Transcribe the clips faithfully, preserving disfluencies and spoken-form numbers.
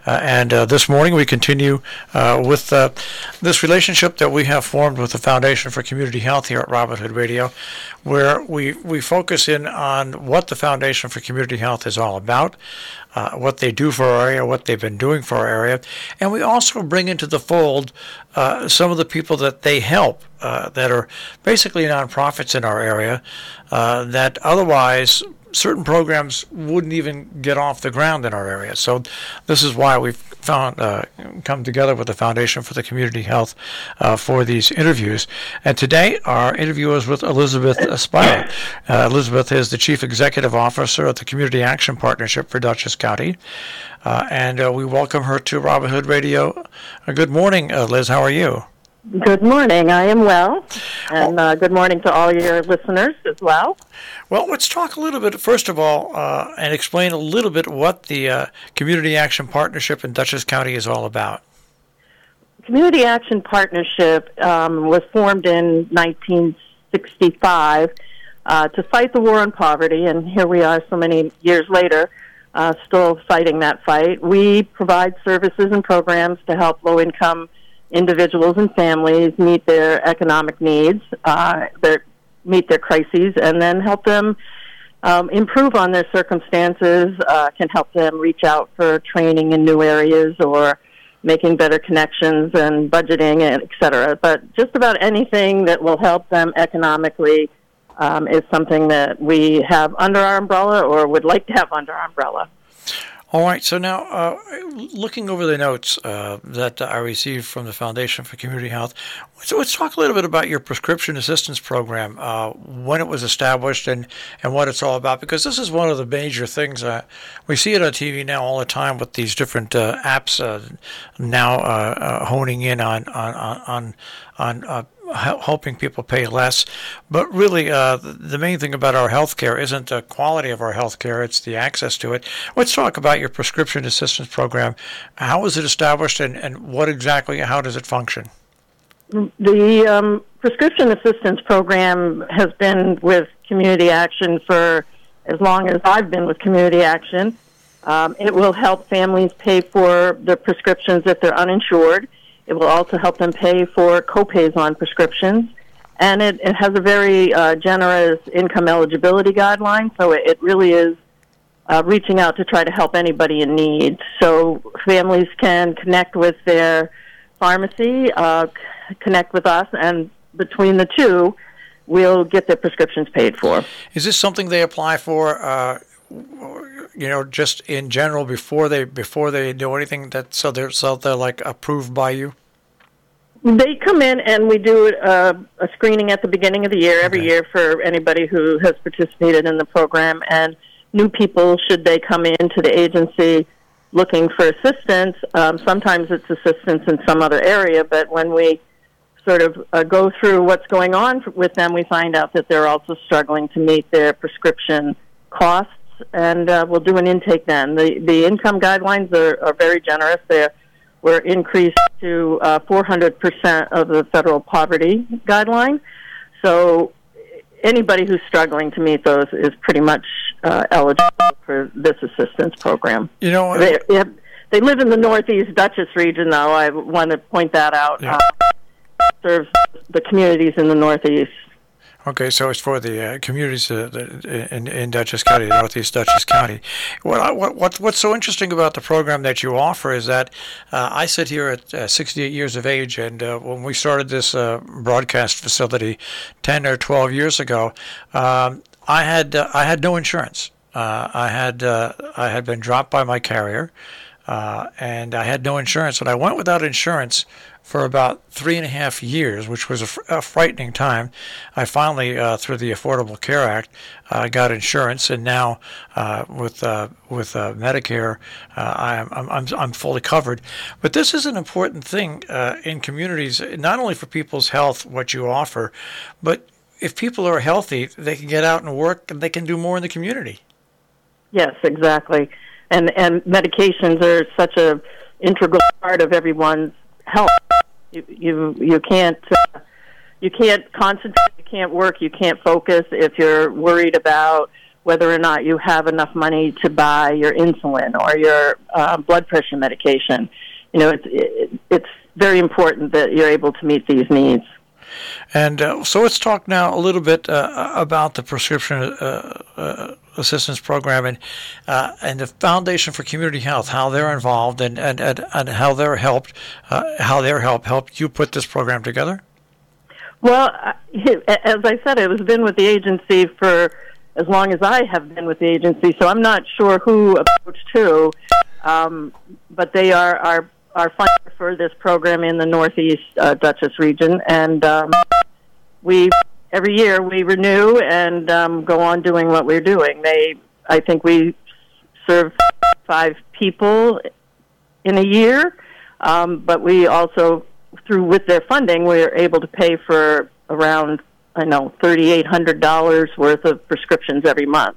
Uh, and uh, this morning we continue uh, with uh, this relationship that we have formed with the Foundation for Community Health here at Robin Hood Radio, where we, we focus in on what the Foundation for Community Health is all about, uh, what they do for our area, what they've been doing for our area, and we also bring into the fold uh, some of the people that they help uh, that are basically nonprofits in our area uh, that otherwise certain programs wouldn't even get off the ground in our area. So this is why we've found uh, come together with the Foundation for the Community Health uh, for these interviews. And today our interview is with Elizabeth Spiro. Uh, Elizabeth is the Chief Executive Officer of the Community Action Partnership for Dutchess County. Uh, and uh, we welcome her to Robin Hood Radio. Uh, good morning, uh, Liz. How are you? Good morning. I am well. And uh, good morning to all your listeners as well. Well, let's talk a little bit, first of all, uh, and explain a little bit what the uh, Community Action Partnership in Dutchess County is all about. Community Action Partnership um, was formed in nineteen sixty-five uh, to fight the war on poverty, and here we are so many years later, uh, still fighting that fight. We provide services and programs to help low-income individuals and families meet their economic needs, uh, their, meet their crises, and then help them um, improve on their circumstances, uh, can help them reach out for training in new areas or making better connections and budgeting, and et cetera. But just about anything that will help them economically um, is something that we have under our umbrella or would like to have under our umbrella. All right, so now uh, looking over the notes uh, that I received from the Foundation for Community Health, so let's talk a little bit about your prescription assistance program, uh, when it was established and, and what it's all about, because this is one of the major things. Uh, we see it on T V now all the time with these different uh, apps uh, now uh, uh, honing in on, on, on, on uh, helping people pay less. But really, uh, the main thing about our health care isn't the quality of our health care, it's the access to it. Let's talk about your prescription assistance program. How was it established, and, and what exactly, how does it function? The um, prescription assistance program has been with Community Action for as long as I've been with Community Action. Um, it will help families pay for their prescriptions if they're uninsured. It will also help them pay for co-pays on prescriptions. And it, it has a very uh, generous income eligibility guideline, so it, it really is uh, reaching out to try to help anybody in need. So families can connect with their pharmacy, uh, c- connect with us, and between the two, we'll get their prescriptions paid for. Is this something they apply for, uh, you know, just in general before they before they do anything? That so they're so they're like approved by you? They come in and we do uh, a screening at the beginning of the year every okay. year for anybody who has participated in the program, and new people, should they come into the agency looking for assistance, um, sometimes it's assistance in some other area, but when we sort of uh, go through what's going on with them, we find out that they're also struggling to meet their prescription costs, and uh, we'll do an intake then. The the income guidelines are, are very generous. They're, we're increased to uh, four hundred percent of the federal poverty guideline. So anybody who's struggling to meet those is pretty much uh, eligible for this assistance program. You know, they, they, have, they live in the Northeast Dutchess region, though. I want to point that out. Yeah. Uh, serves the communities in the Northeast. Okay, so it's for the uh, communities uh, in, in Dutchess County, Northeast Dutchess County. What, what, what what's so interesting about the program that you offer is that uh, I sit here at uh, sixty-eight years of age, and uh, when we started this uh, broadcast facility ten or twelve years ago, um, I had uh, I had no insurance. Uh, I had uh, I had been dropped by my carrier, uh, and I had no insurance. And I went without insurance for about three and a half years, which was a, fr- a frightening time. I finally, uh, through the Affordable Care Act, uh, got insurance, and now uh, with uh, with uh, Medicare, uh, I'm, I'm I'm fully covered. But this is an important thing uh, in communities, not only for people's health, what you offer, but if people are healthy, they can get out and work, and they can do more in the community. Yes, exactly. And and medications are such a integral part of everyone's health. You you you can't uh, you can't concentrate, you can't work, you can't focus if you're worried about whether or not you have enough money to buy your insulin or your uh, blood pressure medication. You know, it's it, it's very important that you're able to meet these needs. And uh, so let's talk now a little bit uh, about the prescription uh, uh, assistance program and uh, and the Foundation for Community Health, how they're involved and and, and, and how they're helped, uh, how their help helped you put this program together. Well, as I said, it has been with the agency for as long as I have been with the agency, so I'm not sure who approached who, um, but they are our our funder for this program in the Northeast uh, Dutchess region, and um, we every year we renew and um, go on doing what we're doing. They, I think, we serve five people in a year, um, but we also, through with their funding, we are able to pay for around I know thirty-eight hundred dollars worth of prescriptions every month.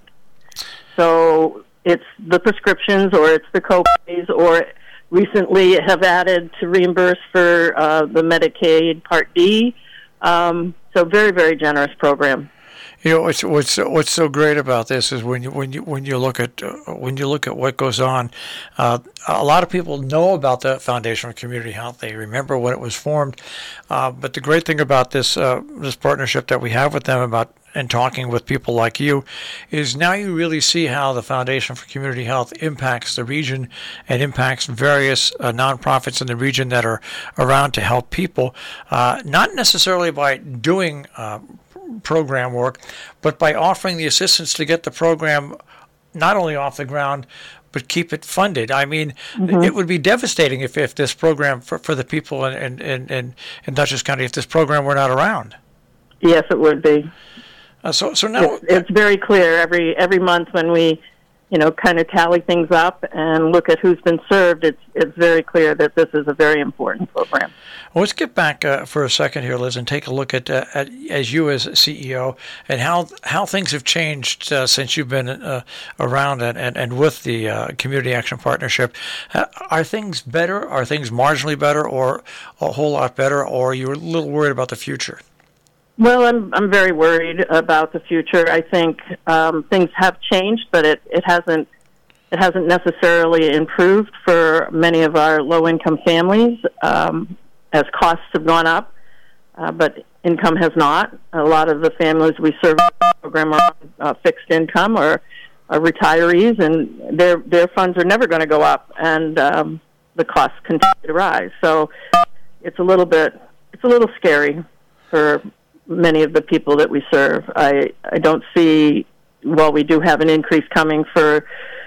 So it's the prescriptions, or it's the co-pays, or recently have added to reimburse for uh, the Medicaid Part D. Um, so very, very generous program. You know what's what's what's so great about this is when you when you when you look at uh, when you look at what goes on. Uh, a lot of people know about the Foundation for Community Health. They remember when it was formed. Uh, but the great thing about this uh, this partnership that we have with them, about and talking with people like you, is now you really see how the Foundation for Community Health impacts the region and impacts various uh, nonprofits in the region that are around to help people, uh, not necessarily by doing uh, program work, but by offering the assistance to get the program not only off the ground, but keep it funded. I mean, mm-hmm. It would be devastating if, if this program, for, for the people in, in, in, in Dutchess County, if this program were not around. Yes, it would be. Uh, so, so now it's, it's very clear every every month when we, you know, kind of tally things up and look at who's been served. It's it's very clear that this is a very important program. Well, let's get back uh, for a second here, Liz, and take a look at, uh, at as you as C E O and how how things have changed uh, since you've been uh, around and, and, and with the uh, Community Action Partnership. Uh, are things better? Are things marginally better, or a whole lot better, or are you a little worried about the future? Well, I'm I'm very worried about the future. I think um, things have changed, but it, it hasn't it hasn't necessarily improved for many of our low-income families um, as costs have gone up, uh, but income has not. A lot of the families we serve in the program are uh, fixed income or are retirees, and their their funds are never going to go up, and um, the costs continue to rise. So it's a little bit it's a little scary for many of the people that we serve. I, I don't see, while we do have an increase coming for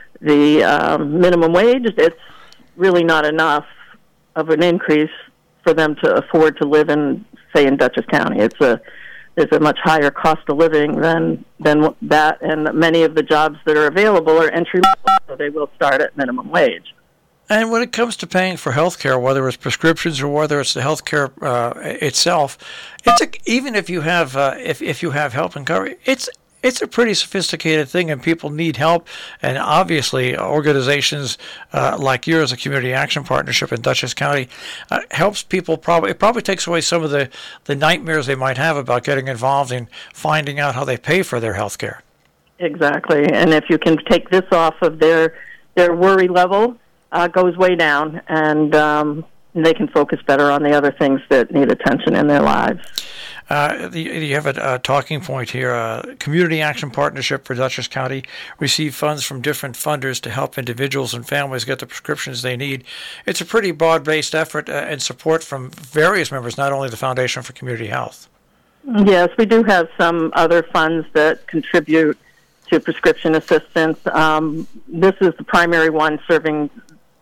the um, minimum wage, it's really not enough of an increase for them to afford to live in, say, in Dutchess County. It's a there's a much higher cost of living than than that, and many of the jobs that are available are entry level, so they will start at minimum wage. And when it comes to paying for health care, whether it's prescriptions or whether it's the health care uh, itself, it's a, even if you have uh, if if you have help and cover, it's it's a pretty sophisticated thing, and people need help. And obviously, organizations uh, like yours, a Community Action Partnership in Dutchess County, uh, helps people. Probably it probably takes away some of the, the nightmares they might have about getting involved in finding out how they pay for their health care. Exactly, and if you can take this off of their their worry level. Uh, goes way down, and um, they can focus better on the other things that need attention in their lives. Uh, you have a, a talking point here. Uh, Community Action Partnership for Dutchess County receive funds from different funders to help individuals and families get the prescriptions they need. It's a pretty broad-based effort uh, and support from various members, not only the Foundation for Community Health. Yes, we do have some other funds that contribute to prescription assistance. Um, this is the primary one serving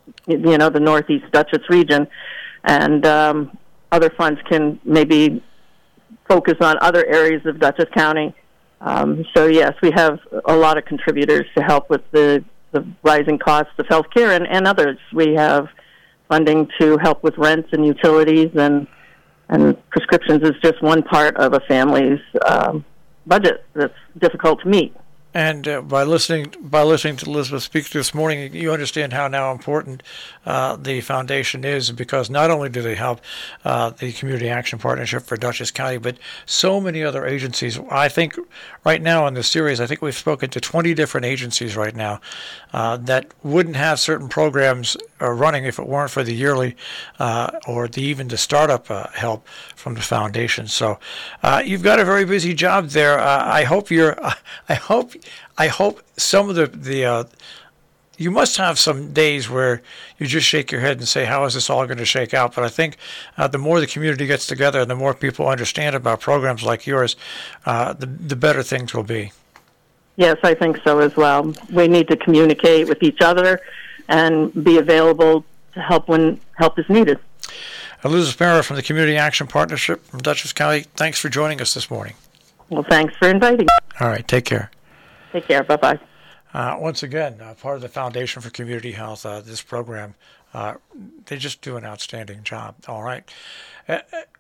you know, the Northeast Dutchess region, and um, other funds can maybe focus on other areas of Dutchess County. Um, so, yes, we have a lot of contributors to help with the, the rising costs of health care and, and others. We have funding to help with rents and utilities, and, and prescriptions is just one part of a family's um, budget that's difficult to meet. And uh, by listening by listening to Elizabeth speak this morning, you understand how now important uh, the foundation is, because not only do they help uh, the Community Action Partnership for Dutchess County, but so many other agencies. I think right now in this series, I think we've spoken to twenty different agencies right now uh, that wouldn't have certain programs uh, running if it weren't for the yearly uh, or the, even the startup uh, help from the foundation. So uh, you've got a very busy job there. Uh, I hope you're. Uh, I hope. I hope some of the the. Uh, you must have some days where you just shake your head and say, "How is this all going to shake out?" But I think uh, the more the community gets together and the more people understand about programs like yours, uh, the the better things will be. Yes, I think so as well. We need to communicate with each other and be available to help when help is needed. Elizabeth Mara from the Community Action Partnership from Dutchess County, thanks for joining us this morning. Well, thanks for inviting me. All right, take care. Take care. Bye-bye. Uh, once again, uh, part of the Foundation for Community Health, uh, this program, uh, they just do an outstanding job. All right. Uh,